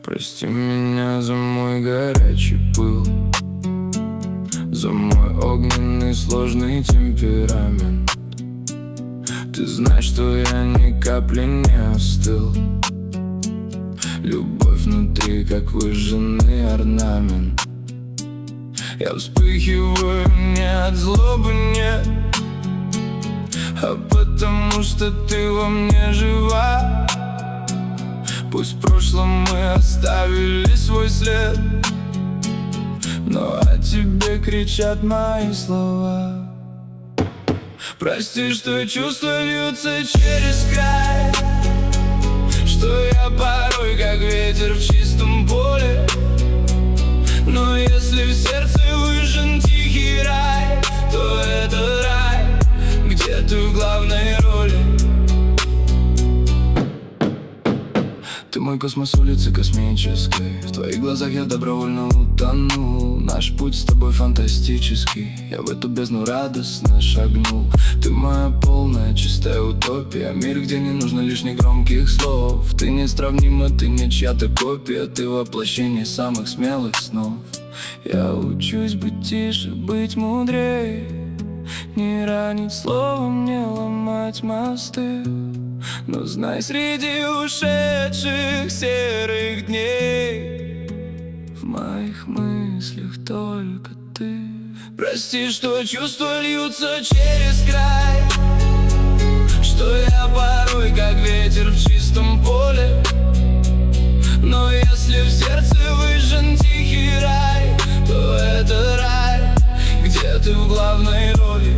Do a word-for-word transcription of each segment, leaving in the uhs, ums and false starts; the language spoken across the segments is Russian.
Прости меня за мой горячий пыл, за мой огненный сложный темперамент. Ты знаешь, что я ни капли не остыл. Любовь внутри, как выжженный орнамент. Я вспыхиваю не от злобы, нет, а потому что ты во мне жива. Пусть в прошлом мы оставили свой след, но о тебе кричат мои слова. Прости, что чувства льются через край, что я порой как ветер в чистом поле. Но если в сердце выжжен тихий рай, то это рай, где ты в главной роли. Ты мой космос улицы космической. В твоих глазах я добровольно утонул. Наш путь с тобой фантастический. Я в эту бездну радостно шагнул. Ты моя полная чистая утопия. Мир, где не нужно лишних громких слов. Ты несравнима, ты не чья-то копия. Ты воплощение самых смелых снов. Я учусь быть тише, быть мудрее, не ранить словом, не ломать мосты. Но знай, среди ушедших серых дней в моих мыслях только ты. Прости, что чувства льются через край, что я порой как ветер в чистом поле. Но если в сердце выжжен тихий рай, то это рай, где ты в главной роли.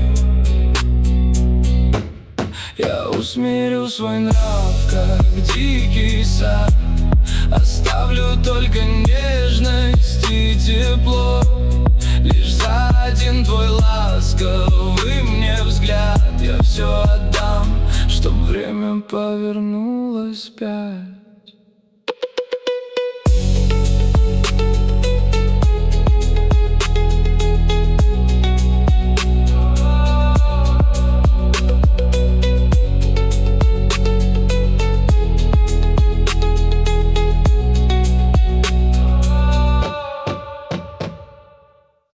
Я усмирил свой нрав, как дикий сад. Оставлю только нежность и тепло. Лишь за один твой ласковый мне взгляд я все отдам, чтоб время повернулось вспять.